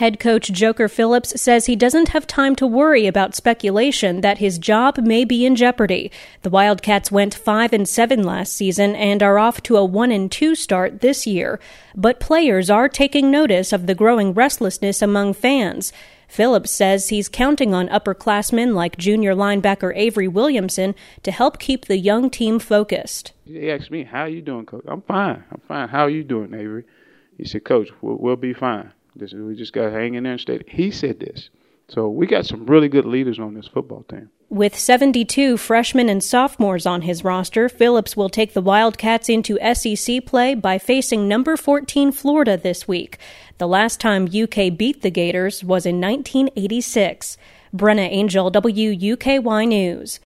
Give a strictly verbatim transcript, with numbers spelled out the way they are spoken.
Head coach Joker Phillips says he doesn't have time to worry about speculation that his job may be in jeopardy. The Wildcats went five and seven last season and are off to a one and two start this year. But players are taking notice of the growing restlessness among fans. Phillips says he's counting on upperclassmen like junior linebacker Avery Williamson to help keep the young team focused. He asked me, "How are you doing, Coach?" "I'm fine. I'm fine. How are you doing, Avery?" He said, "Coach, we'll, we'll be fine. This, we just got to hang in there and stay." He said this. So we got some really good leaders on this football team. With seventy-two freshmen and sophomores on his roster, Phillips will take the Wildcats into S E C play by facing number fourteen Florida this week. The last time U K beat the Gators was in nineteen eighty-six. Brenna Angel, W U K Y News.